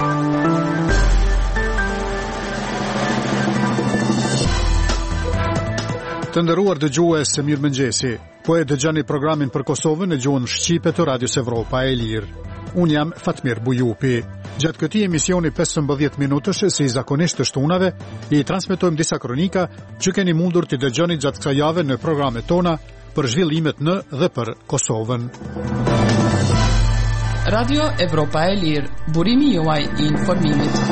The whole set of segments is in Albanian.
Të nderuar dëgjues, mirëmëngjesi. Po e dëgjoni programin për Kosovën në gjuhën shqipe të Radios Evropa e Lirë. Unë jam Fatmir Bujupi. Gjatë këtij emisioni 15 minutësh, si zakonisht të shtunave, I transmetojmë disa kronika që keni mundur të dëgjoni gjatë kësaj jave në programet tona për zhvillimet në dhe për Kosovën. Radio Evropa e Lirë, burimi juaj I informimit.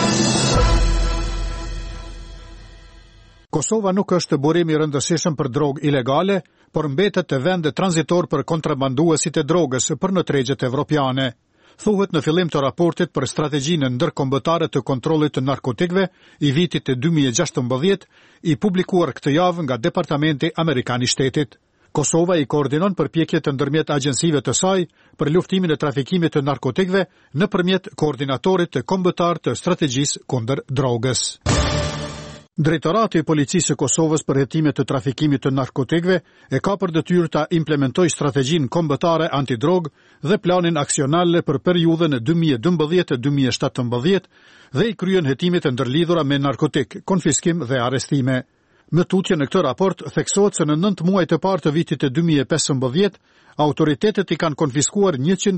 Kosova nuk është burim I rëndësishëm për drogë ilegale, por mbetet vend tranzitor për kontrabanduesit e drogës për në tregjet evropiane. Thuhet në fillim të raportit për strategjinë ndërkombëtare të kontrollit të narkotikëve I vitit 2016, I publikuar këtë javë nga Departamenti Amerikan I Shtetit. Kosova I koordinon përpjekjet ndërmjet agjensive të saj për luftimin e trafikimit të narkotikëve nëpërmjet koordinatorit të kombëtar të strategjisë kundër drogës. Drejtorati I Policisë së Kosovës për hetimet të trafikimit të narkotikëve e ka për detyrë ta implementojë strategjinë kombëtare antidrogë dhe planin aksional për periudhën 2012-2017 dhe I kryen hetimet e ndërlidhura me narkotik, konfiskim dhe arrestime. Më tutje në këtë raport theksohet se në 9 muajt e parë të vitit 2015, autoritetet I kanë konfiskuar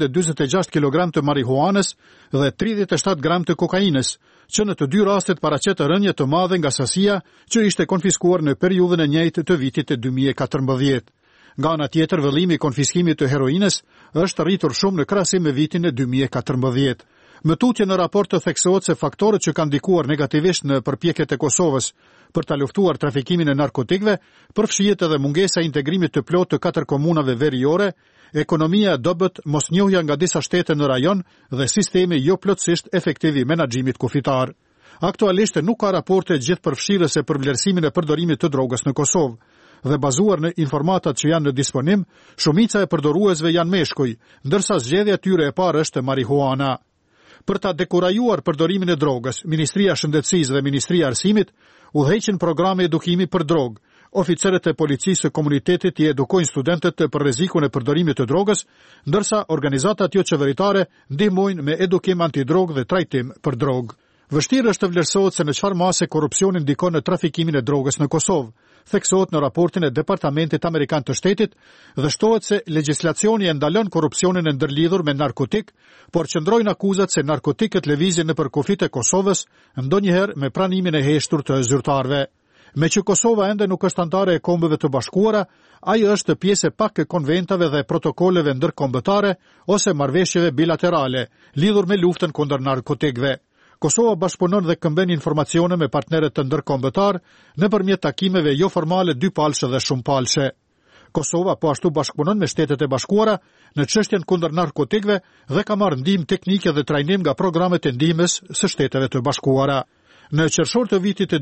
146 kg të marihuanës dhe 37 gram të kokainës, që në të dy rastet paraqet rënje të madhe nga sasia që ishte konfiskuar në periudhën e njëjtë të vitit 2014. Nga ana tjetër, vëllimi I konfiskimit të heroinës është rritur shumë në krahasim me vitin 2014. Më tutje në raport të theksohet se faktorët që kanë ndikuar negativisht në përpjekjet e Kosovës për ta luftuar trafikimin e narkotikëve përfshihet edhe mungesa e integrimit të plotë të 4 komunave veriore, ekonomia e dobët, mosnjohja nga disa shtete në rajon dhe sistemi jo plotësisht efektiv I menaxhimit kufitar. Aktualisht nuk ka raporte gjithëpërfshirëse për vlerësimin e përdorimit të drogës në Kosovë dhe bazuar në informatat që janë në disponim, shumica e përdoruesve janë meshkuj, ndërsa zgjedhja e tyre e parë është marihuana. Për ta dekurajuar përdorimin e drogës, Ministria e Shëndetësisë dhe Ministria e Arsimit udhëheqin programe edukimi për drogë. Oficerët e policisë së komunitetit I edukojnë studentët për rrezikun e përdorimit të drogës, ndërsa organizatat jo qeveritare ndihmojnë me edukim antidrogë dhe trajtim për drogë. Vështirë është të vlerësohet se në çfarë mase korrupsioni ndikon në trafikimin e drogës në Kosovë, theksohet në raportin e Departamentit Amerikan të Shtetit dhe shtohet se legjislacioni e ndalon korrupsionin e ndërlidhur me narkotik, por qëndrojnë akuzat se narkotikët lëvizin nëpër kufit e Kosovës, ndonjëherë me pranimin e heshtur të zyrtarëve. Me që Kosova ende nuk është antare e Kombeve të Bashkuara, ai është pjesë e pak e konventave dhe protokolleve ndërkombëtare ose marrëveshjeve bilaterale lidhur me luftën kundër narkotikëve. Kosova bashkëpunon dhe këmben informacione me partnerët të ndërkombëtar nëpërmjet takimeve jo formale dypalshe dhe shumëpalshe. Kosova po ashtu bashkëpunon me Shtetet e Bashkuara në çështjen kundër narkotikëve dhe ka marrë ndihmë teknike dhe trajnim nga programet e ndihmës së Shteteve të Bashkuara. Në qershor të vitit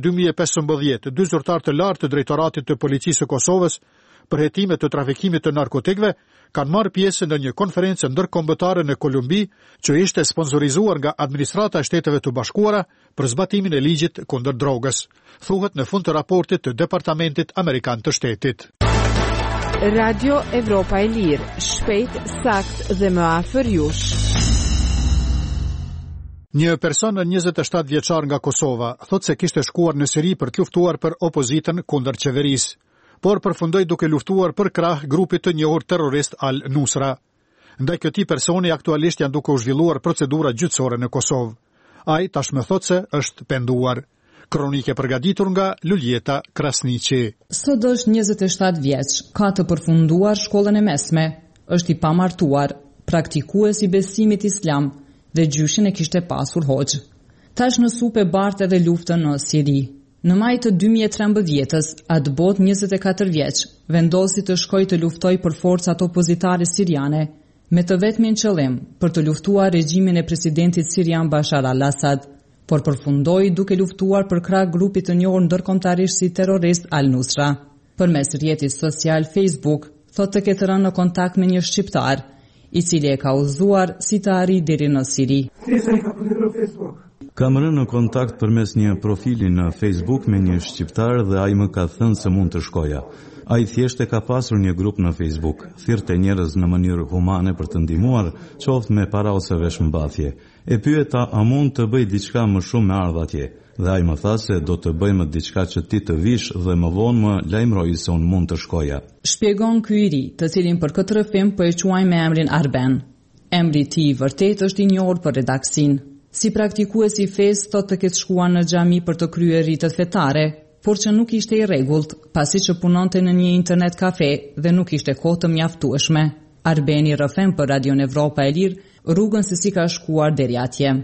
2015, dy zyrtarë të lartë të Drejtoratit të Policisë së Kosovës për hetimet të trafikimit të narkotikëve kanë marrë pjesë në një konferencë ndërkombëtare në Kolumbi që ishte sponsorizuar nga Administrata e Shteteve të Bashkuara për zbatimin e ligjit kundër drogës. Thuhet në fund të raportit të Departamentit Amerikan të Shtetit. Radio Evropa e Lirë, shpejt, sakt dhe më afër jush. Një person 27 vjeçar nga Kosova thot se kishte shkuar në Siri për të luftuar për opozitën kundër qeverisë, por përfundoi duke luftuar për krah grupit të njohur terrorist Al-Nusra. Ndaj këtij personi aktualisht janë duke u zhvilluar procedura gjyqësore në Kosovë. Ai tashmë thot se është penduar. Kronike përgatitur nga Luljeta Krasniqi. Sot është 27 vjeç, ka të përfunduar shkollën e mesme, është I pamartuar, praktikues I besimit islam dhe gjyshin e kishte pasur hoxh. Tash në supe bart edhe luftën në Siri. Në maj të 2013-ës, atë bot 24 vjeç, vendosi të shkoj të luftoj për forcat opozitare siriane, me të vetmin qëllim për të luftuar regjimin e presidentit sirian Bashar al-Assad, por përfundoi duke luftuar për krah grupit të njohur ndërkombëtarisht si terrorist Al-Nusra. Përmes rrjetit social Facebook, thotë të ketë rënë në kontakt me një shqiptar, I cili e ka udhëzuar si të arrijë deri në Siri. Kam rënë në kontakt përmes një profili në Facebook me një shqiptar dhe ai më ka thënë se mund të shkoja. Ai thjesht e ka pasur një grup në Facebook, thirrte njerëz në mënyrë humane për të ndihmuar, qoftë me para ose veshmbathje. E pyeta a mund të bëj diçka më shumë me ardh atje. Dhe ai më tha se do të bëjmë diçka që ti të vish dhe më vonë më lajmëroi se unë mund të shkoja. Shpjegon ky i ri, të cilin për këtë rrëfim po e quajmë me emrin Arben. Emri i tij vërtet është i njohur për redaksin. Si praktikues i fesë thotë të ketë shkuar në xhami për të kryer ritet fetare, por që nuk ishte i rregullt, pasi që punonte në një internet kafe dhe nuk ishte kohë të mjaftueshme. Arbeni rrëfem për Radion Evropa e Lirë rrugën se si ka shkuar deri atje.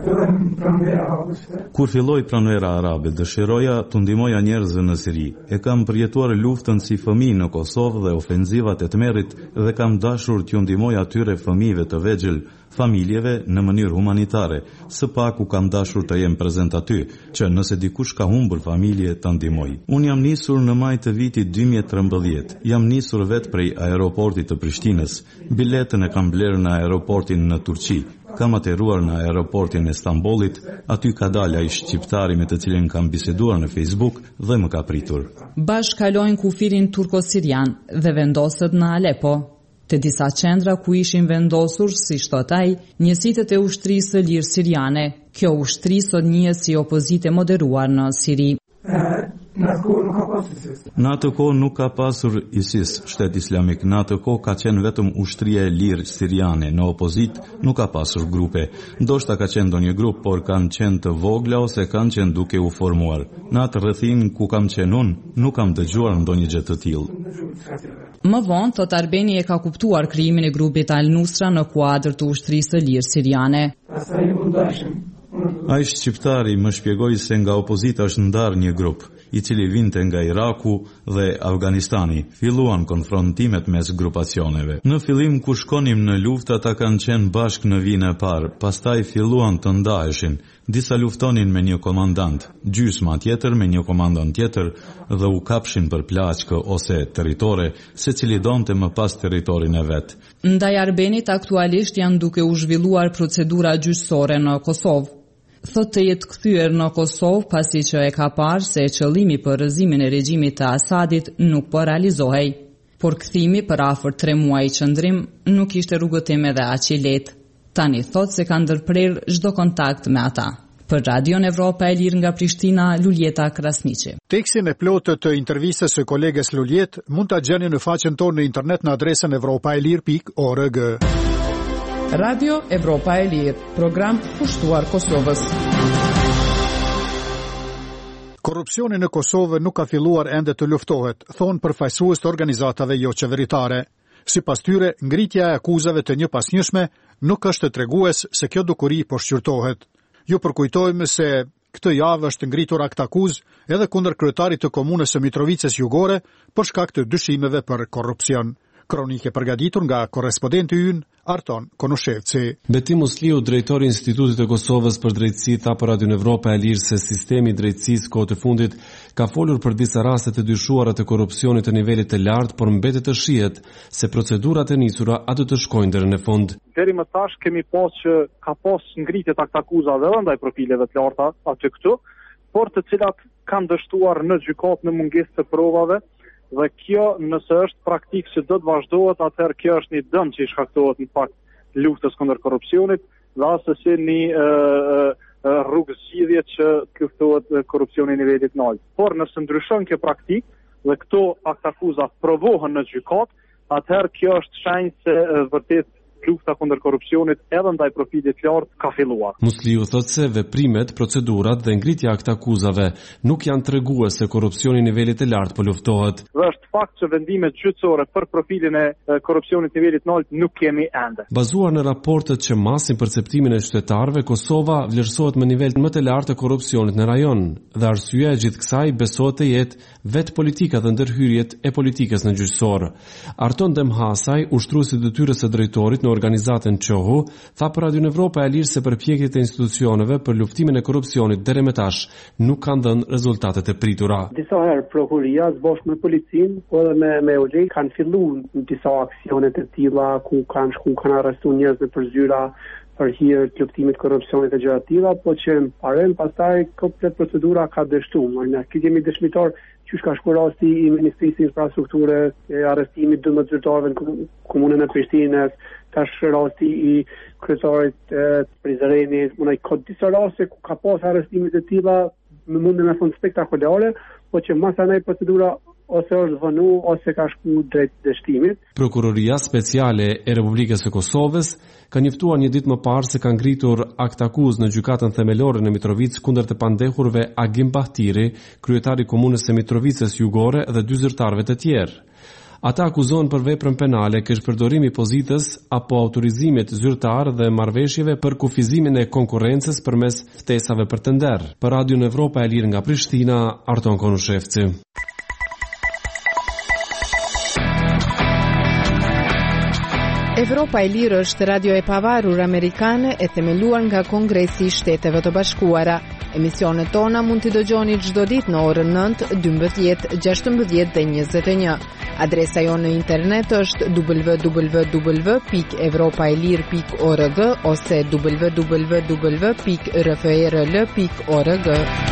Kur filloi pranvera arabe, dëshiroja të ndihmoja njerëzve në Siri. E kam përjetuar luftën si fëmijë në Kosovë dhe ofenzivat e tmerrit dhe kam dashur t'ju ndihmoj atyre fëmijëve të vegjël, familjeve në mënyrë humanitare. Së paku kam dashur të jem prezent aty, që nëse dikush ka humbur familje ta ndihmoj. Unë jam nisur në maj të vitit 2013. Jam nisur vetë prej aeroportit të Prishtinës. Biletën e kam blerë në aeroportin në Turqi. Kam ateruar në aeroportin e Stambollit, aty ka dalë ai shqiptari me të cilin kam biseduar në Facebook dhe më ka pritur. Bashkë kalojnë kufirin turko-sirian dhe vendoset në Alepo, të disa qendra ku ishin vendosur, si thot ai, njësitë e ushtrisë së lirë siriane. Kjo ushtri sot njihet si opozitë moderuar në Siri. Në atë kohë nuk ka pasur ISIS, shtet islamik. Në atë kohë ka qenë vetëm ushtria e lirë siriane. Në opozit nuk ka pasur grupe. Ndoshta ka qenë ndonjë grup, por kanë qenë të vogla ose kanë qenë duke u formuar. Në atë rrethin ku kam qenë unë, nuk kam dëgjuar ndonjë gjë të tillë. Më vonë, thot Arbeni e ka kuptuar krijimin e grupit Al-Nusra në kuadër të ushtrisë së lirë siriane. Ai shqiptari më shpjegoi se nga opozita është ndarë një grup, i cili vinte nga Iraku dhe Afganistani. Filluan konfrontimet mes grupacioneve. Në fillim ku shkonim në luftë ata kanë qenë bashkë në vinë e parë, pastaj filluan të ndaheshin. Disa luftonin me një komandant, gjysma tjetër me një komandant tjetër dhe u kapshin për plaçkë ose territore, secili donte më pas territorin e vet. Ndaj Arbenit aktualisht janë duke u zhvilluar procedura gjyqësore në Kosovë. Thot të jetë kthyer në Kosovë pasi që e ka parë se qëllimi për rrëzimin e regjimit të Asadit nuk po realizohej. Por kthimi për afër 3 muaj qëndrim nuk ishte rrugëtim edhe aq i lehtë. Tani thot se ka ndërprer çdo kontakt me ata. Për Radion Evropa e Lirë nga Prishtina, Luljeta Krasniqi. Tekstin e plotë të intervistës së koleges Luljet mund ta gjeni në faqen tonë në internet në adresën evropaelir.org. Radio Evropa e Lirë, program kushtuar Kosovës. Korrupsioni në Kosovë nuk ka filluar ende të luftohet, thonë përfaqësues të organizatave jo qeveritare. Sipas tyre, ngritja e akuzave të njëpasnjëshme nuk është tregues se kjo dukuri po shqyrtohet. Ju përkujtojmë se këtë javë është ngritur akt akuzë edhe kundër kryetarit të komunës së Mitrovicës Jugore për shkak të dyshimeve për korrupsion. Kronike përgatitur nga korrespondenti ynë Arton Konushevci. Betim Musliu, drejtori i Institutit të Kosovës për Drejtësi, tha për Radion Evropa e Lirë se sistemi i drejtësisë kohët e fundit ka folur për disa raste të dyshuara të korrupsionit të nivelit të lartë, por mbetet të shihet se procedurat e nisura aty të shkojnë deri në fund. Deri më tash kemi pas që ka pas ngritje të akuzave edhe ndaj profileve të larta aty këtu, por të cilat kanë dështuar në gjykatë në mungesë të provave. Dhe kjo nëse është praktikë që do të vazhdohet, atëherë kjo është një dëm që i shkaktohet në fakt luftës kundër korrupsionit dhe asesi një rrugë zgjidhje që kuftohet korrupsioni në nivelit të lartë. Por nëse ndryshon kjo praktikë dhe këto akuzat provohen në gjykatë, atëherë kjo është shenjë se vërtet lufta kundër korrupsionit edhe ndaj profilit të lartë ka filluar. Musliu thotë se veprimet, procedurat dhe ngritja e akuzave nuk janë tregues se korrupsioni në nivelit të lartë po luftohet. Dhe është fakt që vendimet gjyqësore për profilin e korrupsionit në nivelit të lartë nuk kemi ende. Bazuar në raportet që masin perceptimin e qytetarëve, Kosova vlerësohet me nivel më të lartë të korrupsionit në rajon. Dhe arsyeja e gjithë kësaj besohet të jetë vetë politika dhe ndërhyrjet e politikës në gjyqësor. Arton Demhasaj, ushtruesi i detyrës së drejtorit në organizatën Çohu, tha për Radion Evropa e Lirë se përpjekjet e institucioneve për luftimin e korrupsionit deri më tash nuk kanë dhënë rezultatet e pritura. Disa herë prokuria së bashku me policinë, po edhe me OJ kanë filluar disa aksione të tilla ku kanë arrestuar njerëz për zyra për hir të luftimit të korrupsionit e gjëra të tilla, po që pastaj komplet procedura ka dështuar. Ne kemi dëshmitar që ka shku rasti i Ministrisë Infrastrukturës, arrestimit 12 zyrtarëve në komunën e Prishtinës, tash rasti i kryetarit Prizrenit, ka disa raste ku ka pas arrestimit e tilla me mundën e thonë spektakolare, po që mas anaj procedura ose është vënu, ose ka shku drejt dështimit. Prokuroria Speciale e Republikës së Kosovës ka njoftuar një ditë më parë se ka ngritur akt akuzë në gjykatën themelore në Mitrovic kundër të pandehurve Agim Bahtiri, kryetari i komunës së Mitrovicës Jugore dhe 2 zyrtarëve të tjerë. Ata akuzohen për veprën penale, kështpërdorimi i pozitës apo autorizimit zyrtar dhe marrëveshjeve për kufizimin e konkurrencës përmes ftesave për tender. Për Radion Evropa e Lirë nga Prishtina, Arton Konushevci. Evropa e Lirë është radio e pavarur amerikane e themeluar nga Kongresi i Shteteve të Bashkuara. Emisionet tona mund t'i dëgjoni çdo ditë në orën 9, 12, 16 dhe 21. Adresa jonë në internet është www.evropaelir.org ose www.rfrl.org.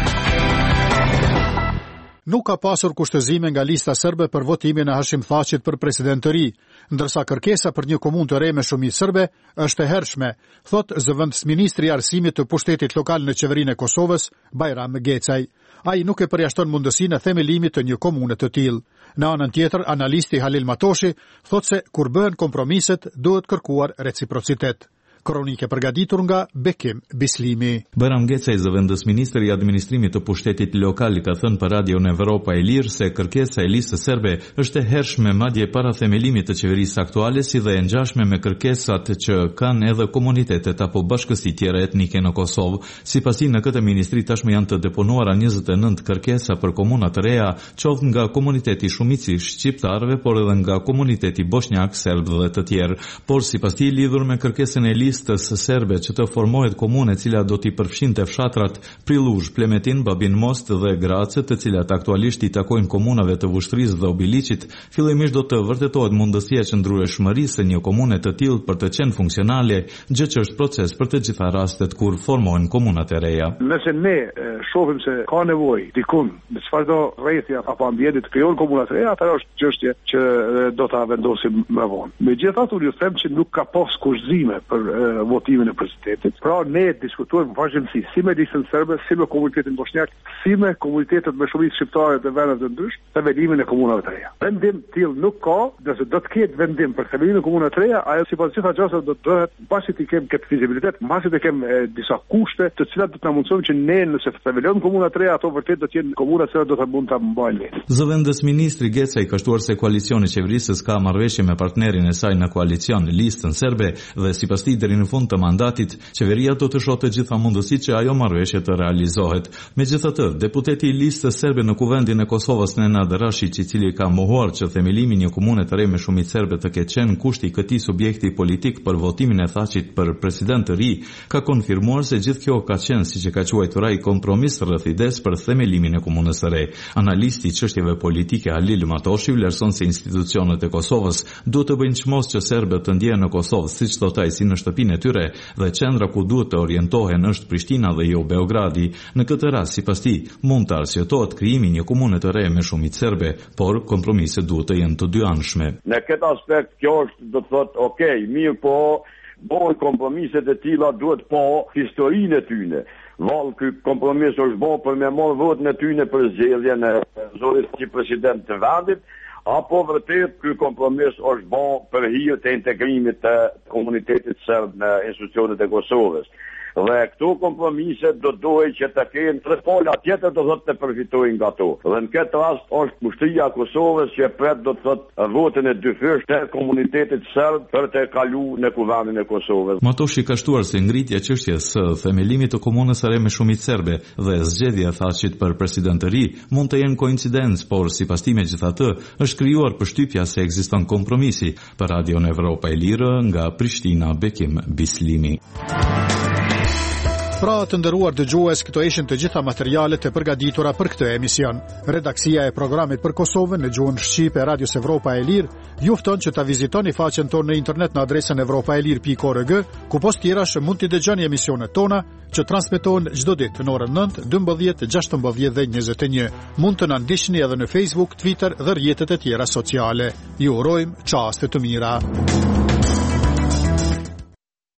Nuk ka pasur kushtëzime nga lista serbe për votimin e Hashim Thaqit për president të ri, ndërsa kërkesa për një komunë të re me shumicë serbe është e hershme, thot zëvendësministri i arsimit të pushtetit lokal në qeverinë e Kosovës, Bajram Gecaj. Ai nuk e përjashton mundësinë e themelimit të një komune të tillë. Në anën tjetër, analisti Halil Matoshi thot se kur bëhen kompromiset, duhet kërkuar reciprocitet. Kronike përgatitur nga Bekim Bislimi. Bajram Gecaj, zëvendësministri i administrimit të pushtetit lokal, ka thënë për Radion Evropa e Lirë se kërkesa e listës serbe është e hershme madje para themelimit të qeverisë aktuale, si dhe e ngjashme me kërkesat që kanë edhe komunitetet apo bashkësi tjera etnike në Kosovë. Sipas tij, në këtë ministri tashmë janë të deponuara 29 kërkesa për komuna të reja, qoftë nga komuniteti shumici shqiptarëve, por edhe nga komuniteti bosnjak, serb dhe të tjerë. Por sipas tij, lidhur me kërkesën e listës serbe që të formohet komune e cila do t'i përfshinte fshatrat Prillush, Plemetin, Babin Most dhe Grace, të cilat aktualisht i takojnë komunave të Vushtrisë dhe Obiliqit, fillimisht do të vërtetohet mundësia e qëndrueshmërisë së një komune të tillë për të qenë funksionale, gjë që është proces për të gjitha rastet kur formohen komunat e reja. Nëse ne shohim se ka nevojë dikun në çfarëdo rrethja apo ambienti të krijon komuna të reja, atë është çështje që do ta vendosim më vonë. Megjithatë, ju them që nuk ka pas kushëzime për votimin e presidentit. Pra ne diskutojmë vazhdimsi si me listën serbe, si me komunitetin bosnjak, si me komunitetet me shumicë shqiptare të vendeve të ndryshme, themelimin e komunave të reja. Vendim tillë nuk ka, nëse do të ketë vendim për themelimin e komunave të reja, ajo sipas gjitha gjasave do të bëhet pasi të kem këtë fizibilitet, pasi të kem disa kushte, të cilat do të na mundsojnë që ne nëse themelojmë komuna të reja, ato vërtet do të jenë komuna që do të mund ta mbajnë letë. Zëvendësministri Gecaj ka shtuar se koalicioni i qeverisë ka marrëveshje me partnerin e saj në koalicion, listën serbe, dhe sipas tij deri në fund të mandatit, qeveria do të shohë të gjitha mundësitë që ajo marrëveshje të realizohet. Megjithatë, deputeti i listës serbe në Kuvendin e Kosovës, Nenad Rashić, i cili ka mohuar që themelimi i një komune të re me shumicë serbe të ketë qenë kushti i këtij subjekti politik për votimin e Thaqit për president të ri, ka konfirmuar se gjithë kjo ka qenë, siç e ka quajtur ai, kompromis rreth idesë për themelimin e komunës së re. Analisti i çështjeve politike Halil Matoshi vlerëson se institucionet e Kosovës duhet të bëjnë çmos që serbët të ndjehen në Kosovë, siç thot ai, si në shtëpinë e tyre, dhe qendra ku duhet të orientohen është Prishtina dhe jo Beogradi. Në këtë rast, sipas tij, mund të arsyetohet krijimi një komune të re me shumicë serbe, por kompromiset duhet të jenë të dyanshme. Në këtë aspekt kjo është, do të thotë, okay, mirë, po bëhen kompromiset e tilla, duhet po historinë e tyre. Vallë ky kompromis është bërë për me marrë votën e tyre për zgjedhjen e zotit si president të vendit, apo vërtet ky kompromis është bërë për hir të integrimit të komunitetit serb në institucionet e Kosovës. Dhe këto kompromise do dohet që të kenë tre pola tjetër do thotë të përfitojnë nga to. Dhe në këtë rast është pushtria e Kosovës që pret do të thotë votën e dyfysh të komunitetit serb për të kaluar në Kuvendin e Kosovës. Matoshi ka shtuar se ngritja e çështjes së themelimit të komunës së re me shumicë serbe dhe zgjedhja e Thaqit për president të ri mund të jenë koincidencë, por sipas tij megjithatë është krijuar përshtypja se ekziston kompromisi. Për Radion Evropa e Lirë nga Prishtina, Bekim Bislimi. Pra të nderuar dëgjues, këto ishin të gjitha materialet e përgatitura për këtë emision. Redaksia e programit për Kosovën në gjuhën shqipe e Radios Evropa e Lirë ju fton që ta vizitoni faqen tonë në internet në adresën evropaelir.org, ku post tjerash mund t'i dëgjoni emisionet tona që transmetohen çdo ditë në orën 9, 12, 16 dhe 21. Mund të na ndiqni edhe në Facebook, Twitter dhe rrjetet e tjera sociale. Ju urojmë çaste të mira.